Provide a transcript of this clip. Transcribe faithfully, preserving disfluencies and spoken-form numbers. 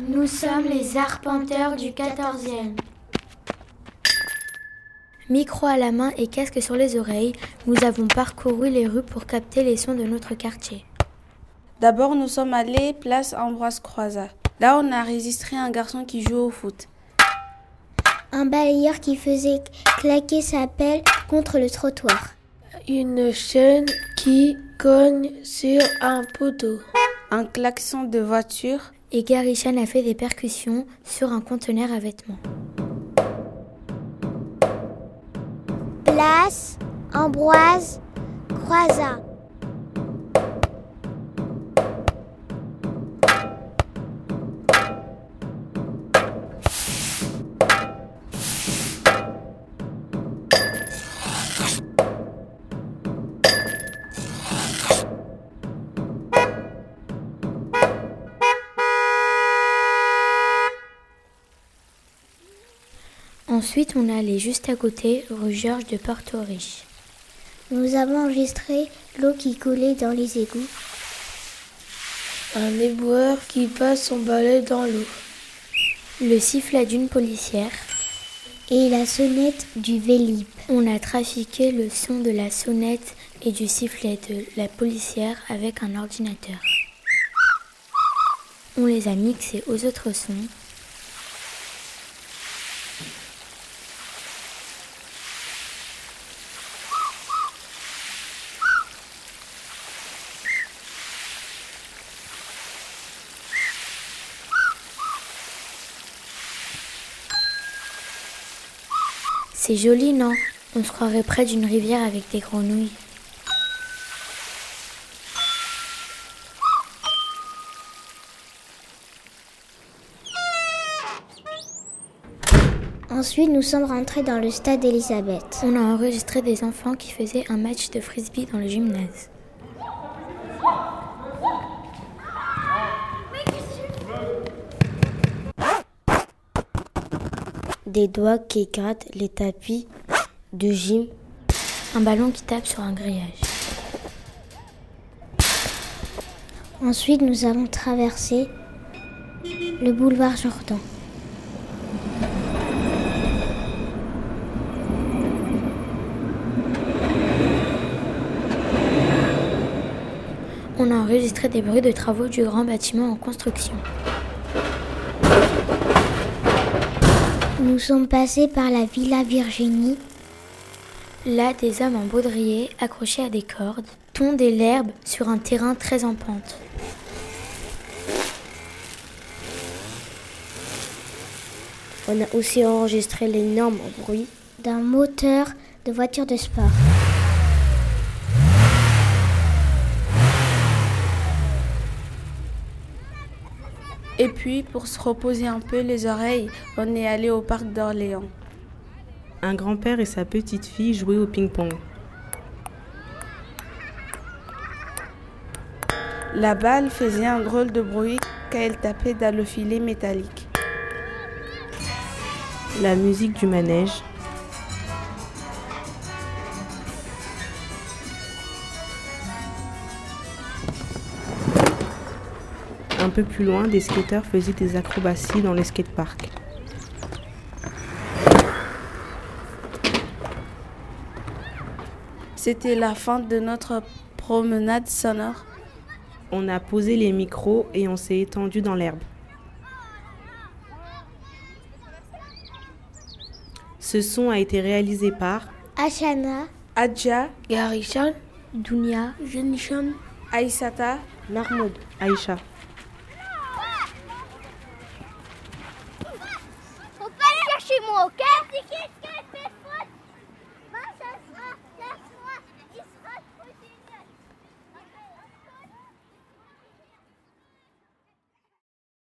Nous sommes les arpenteurs du quatorzième. Micro à la main et casque sur les oreilles, nous avons parcouru les rues pour capter les sons de notre quartier. D'abord, nous sommes allés place Ambroise Croizat. Là, on a enregistré un garçon qui joue au foot. Un balayeur qui faisait claquer sa pelle contre le trottoir. Une chaîne qui cogne sur un poteau. Un klaxon de voiture. Et Gary Chan a fait des percussions sur un conteneur à vêtements. Place Ambroise Croizat. Ensuite, on est allé juste à côté, rue Georges de Porto-Riche. Nous avons enregistré l'eau qui coulait dans les égouts. Un éboueur qui passe son balai dans l'eau. Le sifflet d'une policière. Et la sonnette du Vélib. On a trafiqué le son de la sonnette et du sifflet de la policière avec un ordinateur. On les a mixés aux autres sons. C'est joli, non? On se croirait près d'une rivière avec des grenouilles. Ensuite, nous sommes rentrés dans le stade Elisabeth. On a enregistré des enfants qui faisaient un match de frisbee dans le gymnase. Des doigts qui grattent les tapis de gym. Un ballon qui tape sur un grillage. Ensuite, nous avons traversé le boulevard Jourdan. On a enregistré des bruits de travaux du grand bâtiment en construction. Nous sommes passés par la Villa Virginie. Là, des hommes en baudrier accrochés à des cordes tondaient l'herbe sur un terrain très en pente. On a aussi enregistré l'énorme bruit d'un moteur de voiture de sport. Et puis, pour se reposer un peu les oreilles, on est allé au parc d'Orléans. Un grand-père et sa petite-fille jouaient au ping-pong. La balle faisait un drôle de bruit quand elle tapait dans le filet métallique. La musique du manège. Un peu plus loin, des skateurs faisaient des acrobaties dans le skatepark. C'était la fin de notre promenade sonore. On a posé les micros et on s'est étendu dans l'herbe. Ce son a été réalisé par Ashana, Adja, Gary Chan, Dunia, Jenny Chan, Aïssata, Mahmoud, Aïcha.